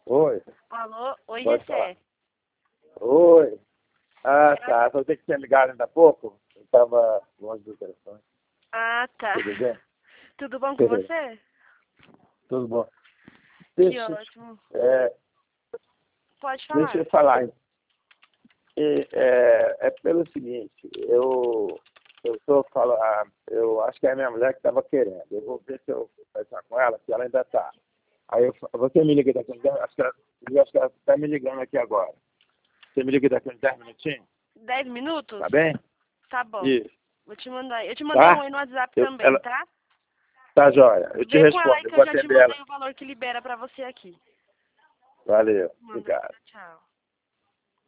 Oi, Alô? Oi, pode falar. Gessé. Oi. Ah, tá. Só tem que ter ligado ainda há pouco. Eu estava longe do telefone. Ah, tá. Tudo bem? Tudo bom com você? Tudo bom. Que Deixa, ótimo. é, Pode deixa falar. eu falar. É pelo seguinte, eu acho que é a minha mulher que estava querendo. Eu vou ver se eu conversar com ela, se ela ainda está. Você me liga daqui a uns 10, acho que ela está me ligando aqui agora. Você me liga daqui a uns 10 minutinhos? 10 minutos? Tá bem? Tá bom. Isso. Vou te mandar. Eu te mandei um Tá? oi no WhatsApp também, Ela, tá? tá joia. Eu te Vê com ela aí respondo. Eu que eu vou já te atender ela. mandei o valor que libera pra você aqui. Valeu. Manda. Obrigado. Tchau.